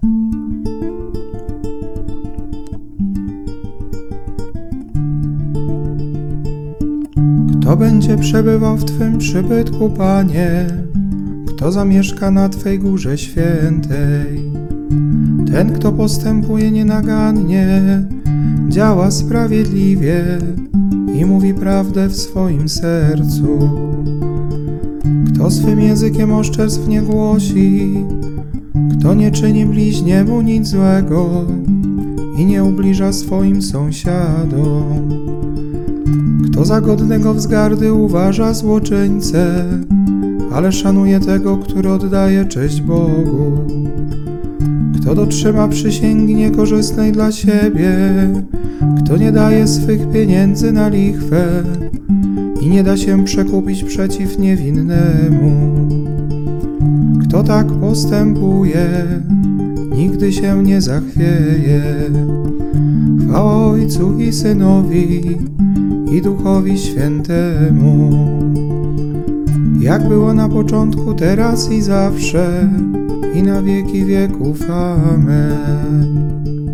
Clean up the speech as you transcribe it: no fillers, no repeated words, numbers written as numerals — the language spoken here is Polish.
Kto będzie przebywał w Twym przybytku, Panie? Kto zamieszka na Twej górze świętej? Ten, kto postępuje nienagannie, działa sprawiedliwie i mówi prawdę w swoim sercu. Kto swym językiem oszczerstw nie głosi, kto nie czyni bliźniemu nic złego i nie ubliża swoim sąsiadom. Kto za godnego wzgardy uważa złoczyńcę, ale szanuje tego, który oddaje cześć Bogu. Kto dotrzyma przysięgi niekorzystnej dla siebie, kto nie daje swych pieniędzy na lichwę i nie da się przekupić przeciw niewinnemu. Kto tak postępuje, nigdy się nie zachwieje. Chwała Ojcu i Synowi i Duchowi Świętemu, jak było na początku, teraz i zawsze, i na wieki wieków. Amen.